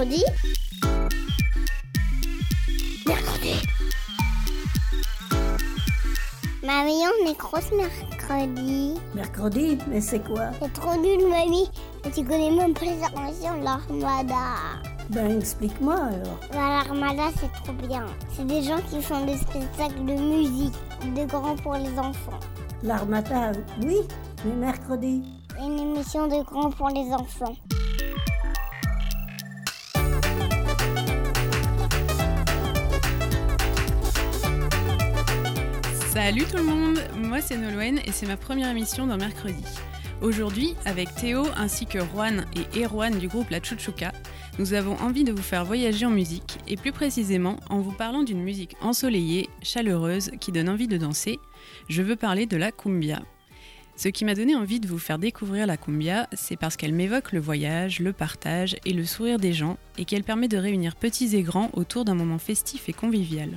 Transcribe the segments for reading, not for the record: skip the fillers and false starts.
mercredi. Mamie, on est grosse mercredi. Mercredi? Mais c'est quoi? C'est trop nul, mamie. Tu connais même pas les armations de l'Armada. Ben, explique-moi alors. L'Armada, c'est trop bien. C'est des gens qui font des spectacles de musique, de grands pour les enfants. L'Armada, oui, mais mercredi. Une émission de grands pour les enfants. Salut tout le monde, moi c'est Nolwenn et c'est ma première émission dans Mercredi. Aujourd'hui, avec Théo ainsi que Juan et Erwan du groupe La Chouchouka, nous avons envie de vous faire voyager en musique et plus précisément en vous parlant d'une musique ensoleillée, chaleureuse, qui donne envie de danser. Je veux parler de la cumbia. Ce qui m'a donné envie de vous faire découvrir la cumbia, c'est parce qu'elle m'évoque le voyage, le partage et le sourire des gens et qu'elle permet de réunir petits et grands autour d'un moment festif et convivial.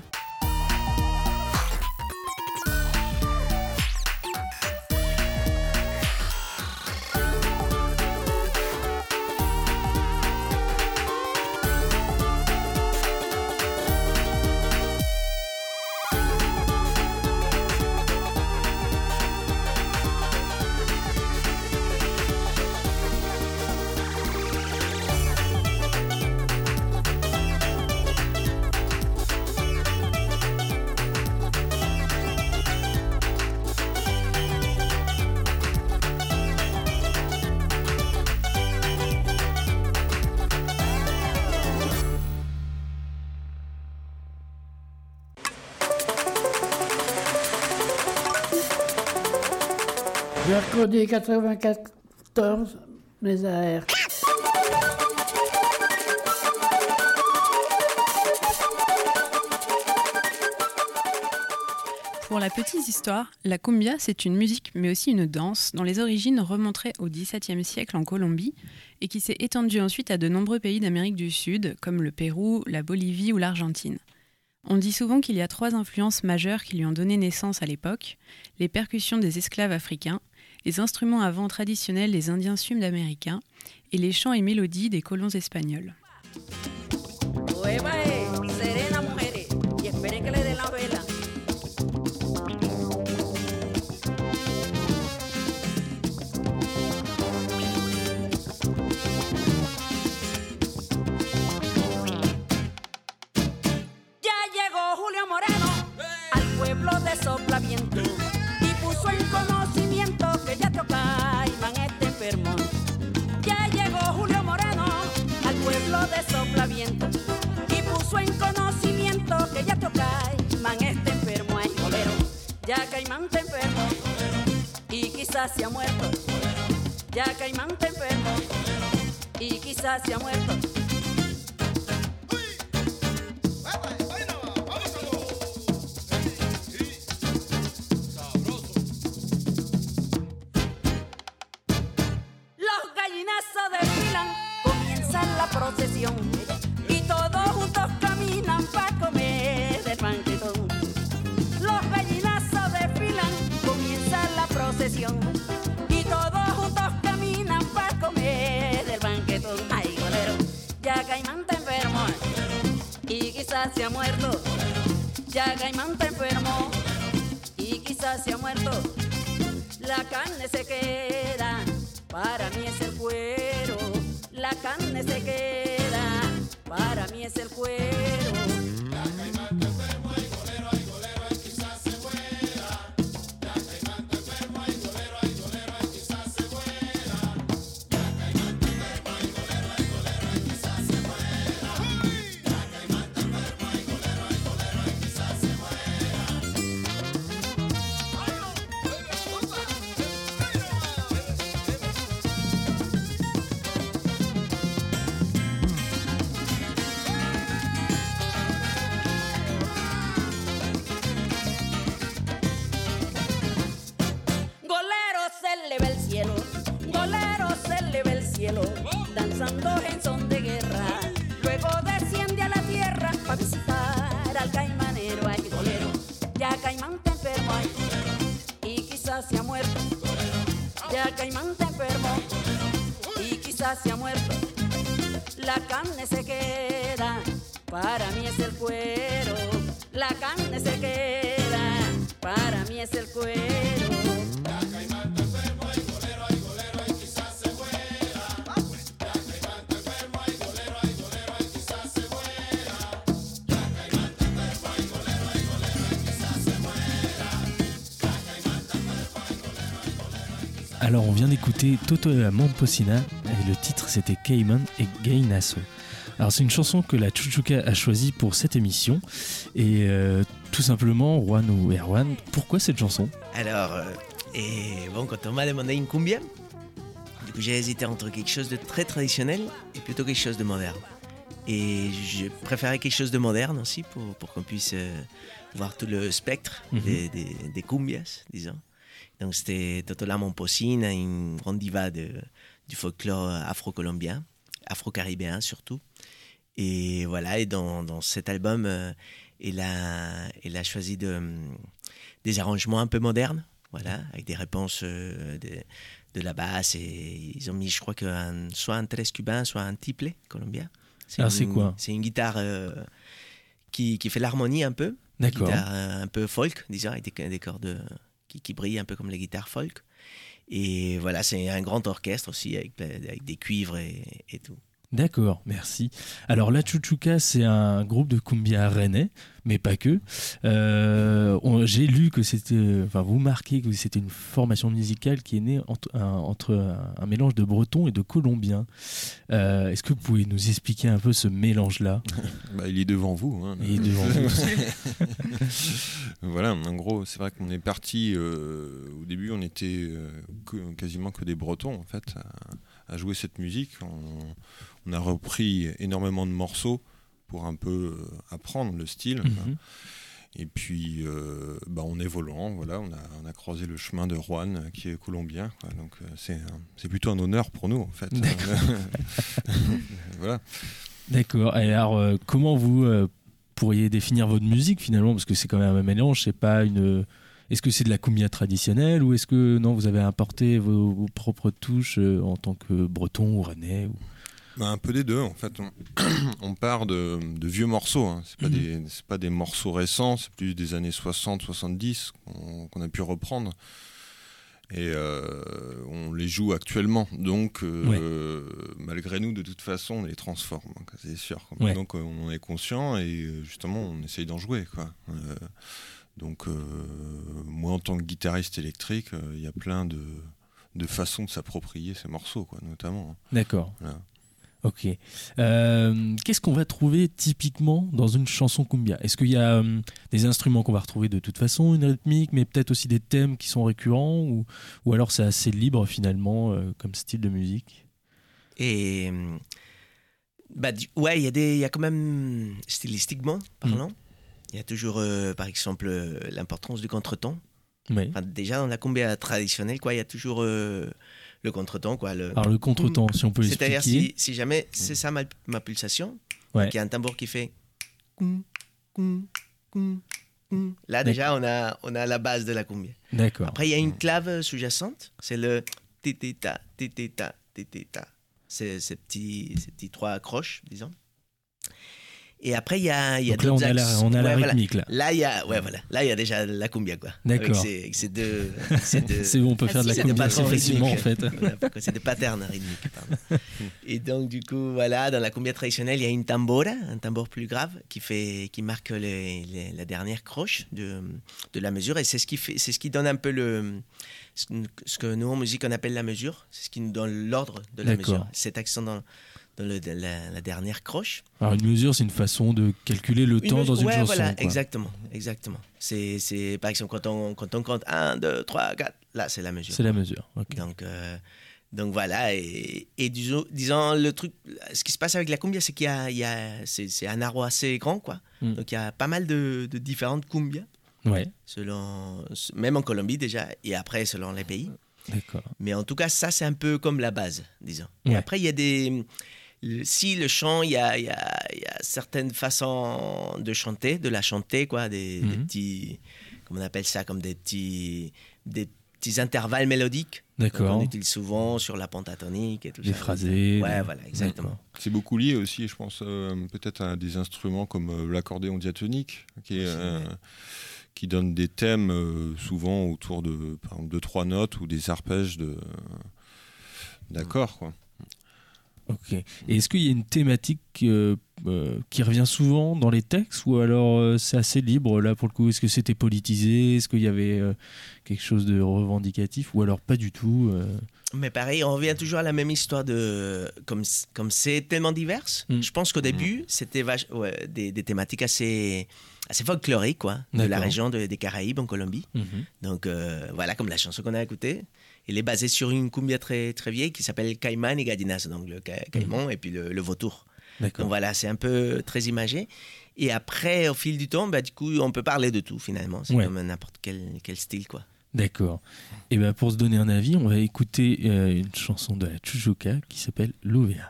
Mercredi 94, Mézard. Pour la petite histoire, la cumbia, c'est une musique mais aussi une danse dont les origines remonteraient au XVIIe siècle en Colombie et qui s'est étendue ensuite à de nombreux pays d'Amérique du Sud, comme le Pérou, la Bolivie ou l'Argentine. On dit souvent qu'il y a 3 influences majeures qui lui ont donné naissance à l'époque, les percussions des esclaves africains, les instruments à vent traditionnels des Indiens sud-américains et les chants et mélodies des colons espagnols. Soplaviento y puso en conocimiento que ya Caimán está enfermo. Ya llegó Julio Moreno al pueblo de Soplaviento y puso en conocimiento que ya Caimán está enfermo. Ay, bolero, ya Caimán está enfermo y quizás se ha muerto. Ya Caimán está enfermo y quizás se ha muerto. Procesión y todos juntos caminan para comer del banquetón. Los gallinazos desfilan, comienza la procesión y todos juntos caminan para comer del banquetón. Ay, golero, ya Caimán está enfermo y quizás se ha muerto. Ya Caimán está enfermo y quizás se ha muerto. La carne se queda, para mí es el cuero. La carne se queda, para mí es el cuero. Ya Caimán está enfermo, hay golero, ay, quizás se muera. Ya Caimán está enfermo, hay golero, ay, quizás se muera. Ya Caimán está enfermo, hay golero, ay, quizás se muera. Ya Caimán está enfermo, hay golero, ay, quizás se muera. Danzando en son de guerra, luego desciende a la tierra para visitar al caimanero. Ay, golero, ya Caimán está enfermo, ay, y quizás se ha muerto. Ya Caimán está enfermo y quizás se ha muerto. la carne se queda, para mí es el cuero. La carne se queda, para mí es el cuero. Alors on vient d'écouter Toto et la Momposina et le titre c'était Cayman et Gainasso. Alors c'est une chanson que la Chuchuca a choisie pour cette émission et tout simplement Juan ou Erwan, pourquoi cette chanson? Alors, quand on m'a demandé une cumbia, du coup j'ai hésité entre quelque chose de très traditionnel et plutôt quelque chose de moderne. Et je préférais quelque chose de moderne aussi pour qu'on puisse voir tout le spectre des cumbias, disons. Donc c'était Toto la Momposina, une grande diva du folklore afro-colombien, afro-caribéen surtout. Et voilà, et dans cet album, elle a choisi des arrangements un peu modernes, voilà, avec des réponses de la basse. Et ils ont mis, je crois, soit un tres cubain, soit un tiple colombien. C'est quoi? C'est une guitare qui fait l'harmonie un peu. D'accord. Une guitare un peu folk, disons, avec des cordes qui brillent un peu comme les guitares folk. Et voilà, c'est un grand orchestre aussi, avec des cuivres et tout. D'accord, merci. Alors la Chuchuca, c'est un groupe de cumbia rennais, mais pas que. J'ai lu que vous marquez que c'était une formation musicale qui est née entre un mélange de breton et de colombien. Est-ce que vous pouvez nous expliquer un peu ce mélange-là? Il est devant vous. Hein. Il est devant vous. Voilà, en gros, c'est vrai qu'on est parti. Au début, on était quasiment que des Bretons, en fait, à jouer cette musique. On a repris énormément de morceaux pour un peu apprendre le style. Et puis, en évoluant, voilà, on a croisé le chemin de Juan, qui est colombien. Quoi. Donc, c'est plutôt un honneur pour nous, en fait. Voilà. D'accord. Et alors, comment vous pourriez définir votre musique, finalement? Parce que c'est quand même un mélange, c'est pas une... Est-ce que c'est de la cumbia traditionnelle ou est-ce que non, vous avez apporté vos propres touches en tant que breton ou rennais ou... Un peu des deux, en fait. On part de vieux morceaux. Hein. C'est pas des morceaux récents, c'est plus des années 60-70 qu'on a pu reprendre. Et on les joue actuellement. Donc, malgré nous, de toute façon, on les transforme, c'est sûr. Ouais. Donc, on est conscient et justement, on essaye d'en jouer, quoi. Donc, moi, en tant que guitariste électrique, il y a plein de façons de s'approprier ces morceaux, quoi, notamment. D'accord. Voilà. Ok. Qu'est-ce qu'on va trouver typiquement dans une chanson cumbia? Est-ce qu'il y a des instruments qu'on va retrouver de toute façon, une rythmique, mais peut-être aussi des thèmes qui sont récurrents ou alors c'est assez libre finalement comme style de musique? Et il y a quand même, stylistiquement parlant, il y a toujours par exemple l'importance du contretemps. Oui. Enfin, déjà dans la cumbia traditionnelle, quoi, il y a toujours le contretemps, quoi. Alors le contretemps, si on peut l'expliquer. C'est-à-dire si jamais c'est ça ma pulsation, il y a un tambour qui fait là déjà on a la base de la cumbia. D'accord. Après il y a une clave sous-jacente, c'est le titita titita titita. C'est ces petits trois accroches, disons. Et après il y a donc là on a la rythmique là. Là il y a déjà la cumbia, quoi. D'accord. Avec ces deux c'est bon, on peut faire de la cumbia assez facilement en fait. C'est des patterns rythmiques, pardon. Et donc du coup voilà, dans la cumbia traditionnelle il y a une tambora, un tambour plus grave qui marque la dernière croche de la mesure, et c'est ce qui donne un peu ce que nous en musique on appelle la mesure, c'est ce qui nous donne l'ordre de la mesure, cet accent dans la dernière croche. Alors une mesure, c'est une façon de calculer le temps dans une chanson. Voilà, quoi. Exactement. C'est par exemple quand on compte 1, 2, 3, 4, là c'est la mesure. C'est la mesure. Okay. Donc voilà, et disons le truc, ce qui se passe avec la cumbia, c'est c'est un art assez grand, quoi. Donc il y a pas mal de différentes cumbias. Ouais. Même en Colombie déjà, et après selon les pays. D'accord. Mais en tout cas, ça c'est un peu comme la base, disons. Et après il y a si le chant, il y a certaines façons de chanter, quoi, des petits, comment on appelle ça, comme des petits intervalles mélodiques. Donc, D'accord. on utilise souvent sur la pentatonique et tout Les ça. phrasés. Ouais, voilà, exactement. C'est beaucoup lié aussi, je pense, peut-être à des instruments comme l'accordéon diatonique, qui donne des thèmes souvent autour de, par exemple, 2-3 notes ou des arpèges d'accords, quoi. Ok. Et est-ce qu'il y a une thématique qui revient souvent dans les textes ou alors c'est assez libre là pour le coup? Est-ce que c'était politisé? Est-ce qu'il y avait quelque chose de revendicatif ou alors pas du tout Mais pareil, on revient toujours à la même histoire de comme c'est tellement divers. Je pense qu'au début, c'était des thématiques assez folkloriques, quoi, de la D'accord. région des Caraïbes en Colombie. Donc voilà, comme la chanson qu'on a écoutée. Elle est basée sur une cumbia très, très vieille qui s'appelle Caïman et Gallinas, donc le caïman et puis le vautour. D'accord. Donc voilà, c'est un peu très imagé. Et après, au fil du temps, du coup, on peut parler de tout finalement. C'est Ouais. comme n'importe quel style, quoi. D'accord. Et ben pour se donner un avis, on va écouter une chanson de la Chuchuca qui s'appelle Lluvia.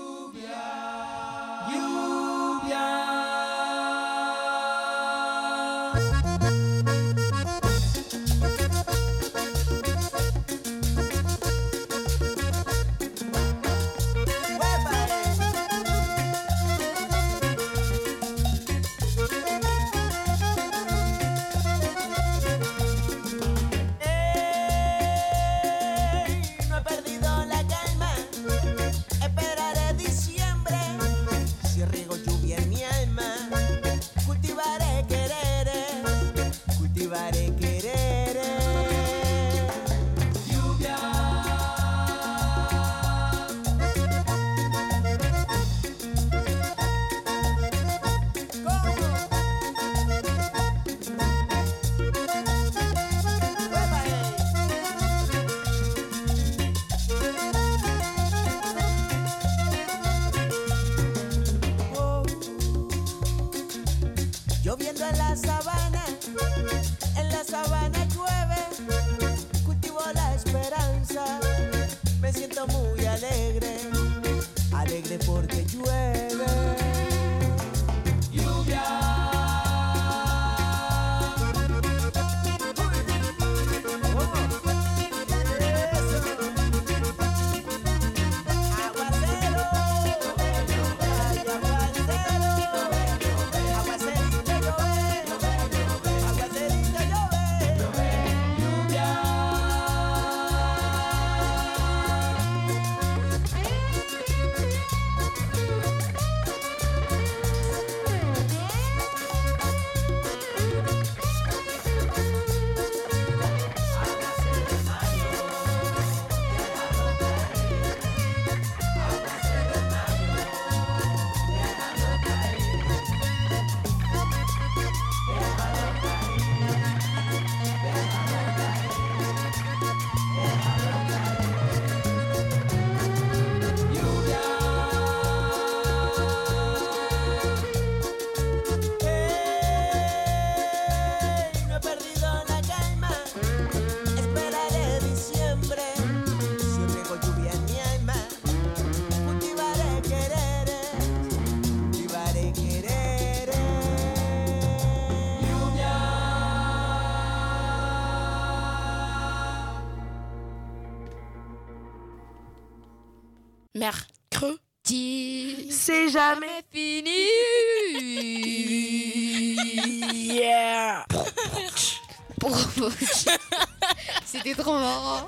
No he perdido la calma, esperaré diciembre. Si riego lluvia en mi alma, cultivaré quereres, cultivaré quereres. Lluvia. Lloviendo en la sabana llueve, cultivo la esperanza, me siento muy alegre, alegre porque llueve. Lluvia. Aguacero, ay, aguacero, aguacerito llover, aguacerito llover, lluvia. No he perdido la calma, esperaré diciembre. Si riego lluvia en mi alma, cultivaré quereres, cultivaré quereres. Lluvia. Mercredi. C'est jamais Fini. Yeah. C'était trop marrant.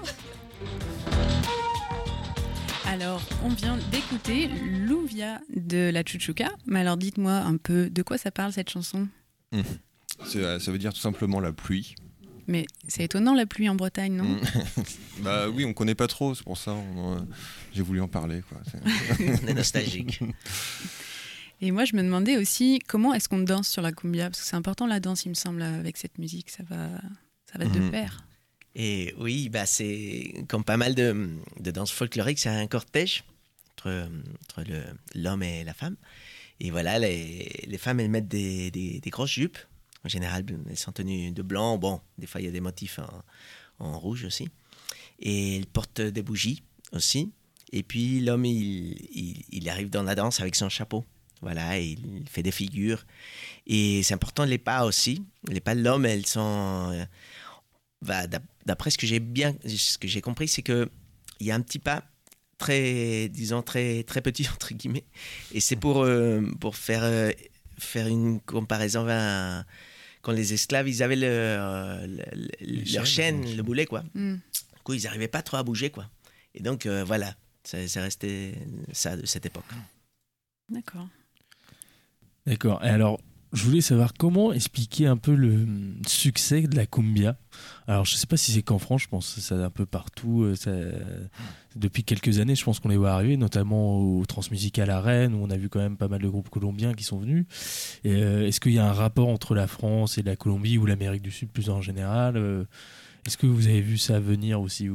Alors, on vient d'écouter Lluvia de la Chuchuca. Mais alors, dites-moi un peu de quoi ça parle cette chanson? Ça veut dire tout simplement la pluie. Mais c'est étonnant la pluie en Bretagne, non? Bah oui, on connaît pas trop, c'est pour ça j'ai voulu en parler, quoi. On est nostalgique. Et moi, je me demandais aussi comment est-ce qu'on danse sur la cumbia, parce que c'est important la danse, il me semble, avec cette musique, ça va de pair. Et oui, c'est comme pas mal de danses folkloriques, c'est un cortège entre l'homme et la femme. Et voilà, les femmes, elles mettent des grosses jupes. En général, elles sont tenues de blanc. Bon, des fois, il y a des motifs en rouge aussi. Et elles portent des bougies aussi. Et puis, l'homme, il arrive dans la danse avec son chapeau. Voilà, et il fait des figures. Et c'est important, les pas aussi. Les pas de l'homme, elles sont... d'après ce que j'ai compris, c'est que il y a un petit pas très très petit entre guillemets, et c'est pour faire une comparaison quand les esclaves ils avaient leur chaîne, le boulet quoi. Du coup ils n'arrivaient pas trop à bouger quoi. Et donc voilà, c'est resté ça de cette époque. D'accord. Et alors, je voulais savoir comment expliquer un peu le succès de la cumbia. Alors, je ne sais pas si c'est qu'en France, je pense que c'est un peu partout. Depuis quelques années, je pense qu'on les voit arriver, notamment au Transmusical à Rennes, où on a vu quand même pas mal de groupes colombiens qui sont venus. Et, est-ce qu'il y a un rapport entre la France et la Colombie, ou l'Amérique du Sud plus en général Est-ce que vous avez vu ça venir aussi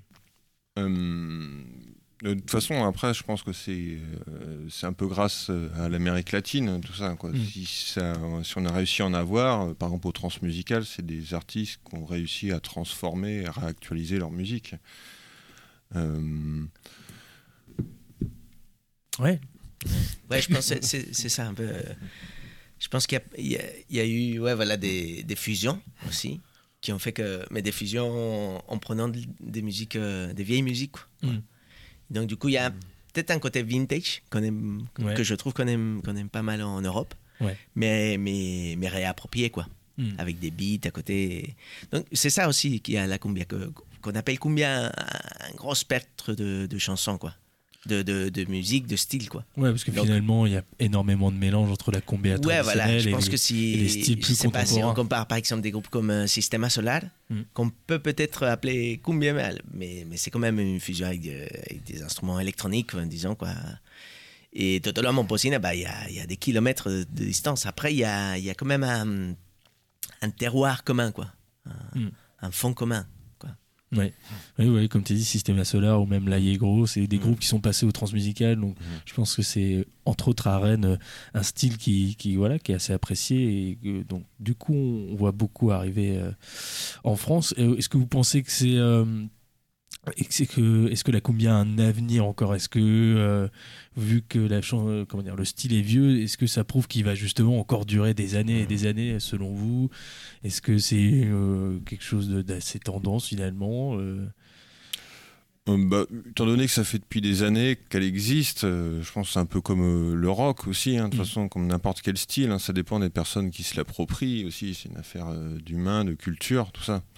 De toute façon, après, je pense que c'est un peu grâce à l'Amérique latine, tout ça, quoi. Si on a réussi à en avoir, par exemple au Transmusical, c'est des artistes qui ont réussi à transformer, à réactualiser leur musique. Ouais, je pense que c'est ça un peu. Je pense qu'il y a eu des fusions aussi, qui ont fait que. Mais des fusions en prenant des musiques, des vieilles musiques, quoi. Donc, du coup, il y a peut-être un côté vintage que je trouve qu'on aime pas mal en Europe, mais réapproprié, quoi, avec des beats à côté. Donc, c'est ça aussi qu'il y a la cumbia, qu'on appelle cumbia un gros spectre de chansons, quoi. De musique, de style, quoi. Ouais, parce que finalement, il y a énormément de mélange entre la cumbia traditionnelle je pense que et les styles plus contemporains. Si on compare par exemple des groupes comme Sistema Solar, qu'on peut peut-être appeler cumbia, mais c'est quand même une fusion avec des instruments électroniques, disons, quoi. Et Totolo Momposina, il y a des kilomètres de distance. Après, il y a quand même un terroir commun, quoi. Un fond commun. Oui, comme tu dis, Sistema Solar ou même La Yegro, c'est des groupes qui sont passés au Transmusical, donc je pense que c'est entre autres à Rennes un style qui est assez apprécié, et donc du coup on voit beaucoup arriver en France. Est-ce que vous pensez que est-ce que la cumbia a un avenir encore? Est-ce que vu que le style est vieux, est-ce que ça prouve qu'il va justement encore durer des années et des années selon vous? Est-ce que c'est quelque chose d'assez tendance finalement étant donné que ça fait depuis des années qu'elle existe, je pense que c'est un peu comme le rock aussi, de toute façon, comme n'importe quel style, ça dépend des personnes qui se l'approprient aussi, c'est une affaire d'humain, de culture, tout ça.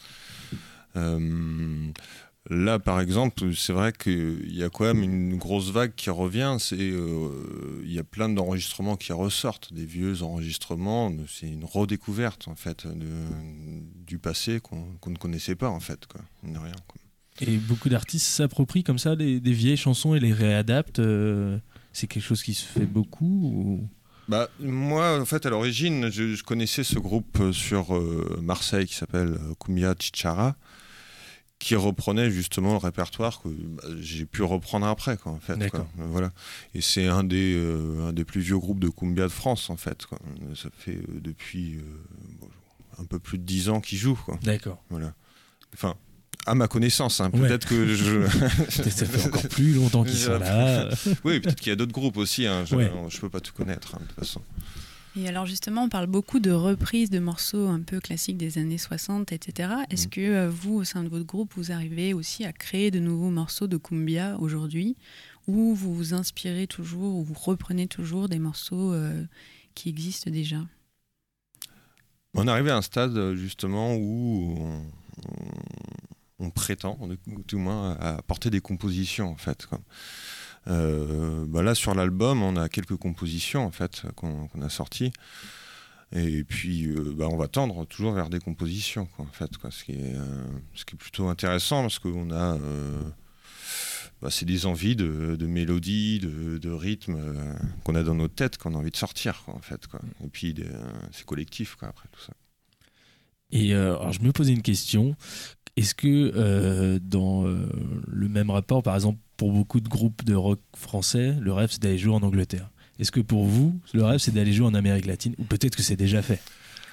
Là, par exemple, c'est vrai qu'il y a quand même une grosse vague qui revient. Il y a plein d'enregistrements qui ressortent, des vieux enregistrements. C'est une redécouverte, en fait, du passé qu'on ne connaissait pas, en fait, quoi. Rien, quoi. Et beaucoup d'artistes s'approprient comme ça des vieilles chansons et les réadaptent. C'est quelque chose qui se fait beaucoup moi, en fait, à l'origine, je connaissais ce groupe sur Marseille qui s'appelle Cumbia Chichara, qui reprenait justement le répertoire que j'ai pu reprendre après, quoi, en fait. D'accord. Quoi. Voilà. Et c'est un des plus vieux groupes de cumbia de France, en fait, quoi. Ça fait depuis un peu plus de 10 ans qu'ils jouent, quoi. D'accord. Voilà. Enfin, à ma connaissance, peut-être que ça fait encore plus longtemps qu'ils sont là. Oui, peut-être qu'il y a d'autres groupes aussi, je peux pas tout connaître, de toute façon. Et alors justement, on parle beaucoup de reprises de morceaux un peu classiques des années 60, etc. Est-ce que vous, au sein de votre groupe, vous arrivez aussi à créer de nouveaux morceaux de cumbia aujourd'hui, ou vous vous inspirez toujours, ou vous reprenez toujours des morceaux qui existent déjà? On est arrivé à un stade justement où on prétend, tout au moins, à porter des compositions, en fait, quoi. Là sur l'album on a quelques compositions en fait qu'on a sorties, et puis on va tendre toujours vers des compositions, quoi, en fait, quoi, ce qui est plutôt intéressant, parce qu'on a c'est des envies de mélodies, de rythme qu'on a dans notre tête, qu'on a envie de sortir, quoi, en fait, quoi. Et puis c'est collectif, quoi, après tout ça. Et alors je me posais une question. Est-ce que dans le même rapport, par exemple, pour beaucoup de groupes de rock français, le rêve c'est d'aller jouer en Angleterre? Est-ce que pour vous, le rêve c'est d'aller jouer en Amérique latine? Ou peut-être que c'est déjà fait?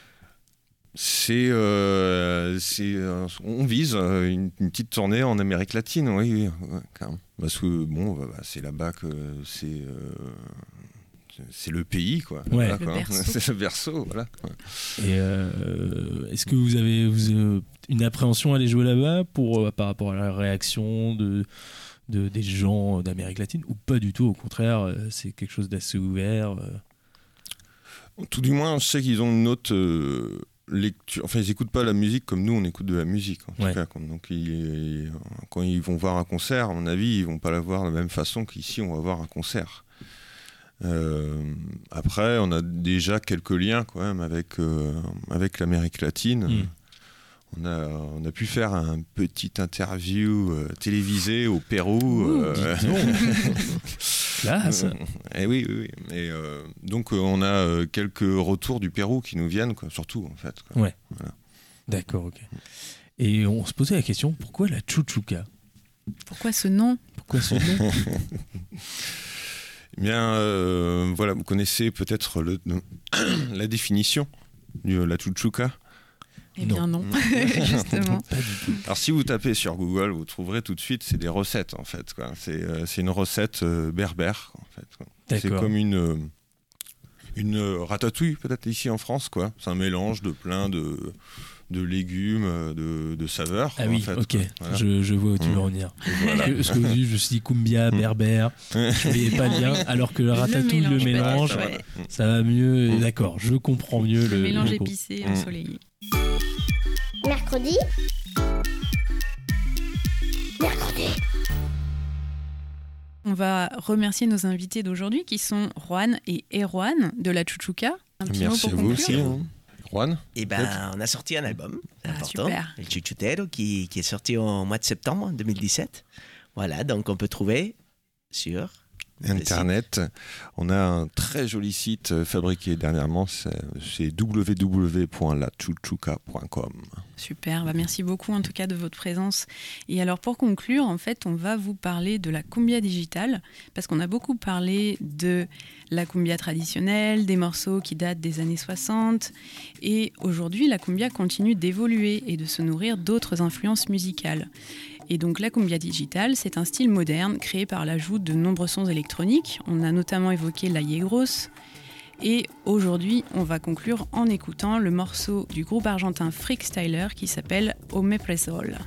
On vise une petite tournée en Amérique latine, oui, carrément. Parce que c'est là-bas que c'est le pays, quoi. Ouais. Voilà, Le quoi. berceau. C'est le berceau, voilà. Et est-ce que vous avez une appréhension à aller jouer là-bas par rapport à la réaction des gens d'Amérique latine, ou pas du tout, au contraire, c'est quelque chose d'assez ouvert Tout du moins, je sais qu'ils ont une autre lecture. Enfin, ils n'écoutent pas la musique comme nous, on écoute de la musique, en tout cas. Donc, quand ils vont voir un concert, à mon avis, ils vont pas la voir de la même façon qu'ici, on va voir un concert. Après, on a déjà quelques liens, quand même, avec l'Amérique latine. On a pu faire un petit interview télévisé au Pérou. Classe. Et oui. Et donc on a quelques retours du Pérou qui nous viennent, quoi, surtout en fait. Quoi. Ouais. Voilà. D'accord, ok. Et on se posait la question, pourquoi la chuchuca ? Pourquoi ce nom ? Pourquoi ce nom ? Eh bien, voilà, vous connaissez peut-être la définition de la chuchuca. Eh bien non, justement. Pas du tout. Alors si vous tapez sur Google, vous trouverez tout de suite, c'est des recettes en fait, quoi. C'est une recette berbère en fait, quoi. C'est comme une ratatouille peut-être ici en France, quoi. C'est un mélange de plein de légumes, de saveurs. Ah quoi, oui, en fait, ok, voilà. je vois où tu veux en venir. Voilà. Parce que je me suis dit cumbia, berbère, je voyais pas bien, alors que le ratatouille, le mélange, ouais. ça va mieux. Et d'accord, je comprends mieux Le mélange le épicé, ensoleillé. Mercredi. On va remercier nos invités d'aujourd'hui qui sont Juan et Erwan de la Chuchuca. Un petit Merci mot à pour vous conclure. aussi, hein. Juan. Et ben, on a sorti un album, c'est important, super. El Chuchutero, qui est sorti au mois de septembre 2017. Voilà, donc on peut trouver sur Internet. On a un très joli site fabriqué dernièrement, c'est www.lachuchuca.com. Super, bah merci beaucoup en tout cas de votre présence. Et alors pour conclure, en fait, on va vous parler de la cumbia digitale, parce qu'on a beaucoup parlé de la cumbia traditionnelle, des morceaux qui datent des années 60, et aujourd'hui la cumbia continue d'évoluer et de se nourrir d'autres influences musicales. Et donc la cumbia digitale, c'est un style moderne créé par l'ajout de nombreux sons électroniques. On a notamment évoqué la yegros. Et aujourd'hui, on va conclure en écoutant le morceau du groupe argentin Freakstyler qui s'appelle Omepresol.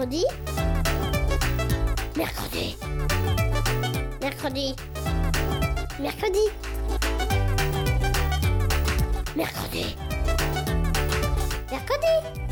Mercredi. Mercredi. Mercredi. Mercredi. Mercredi. Mercredi.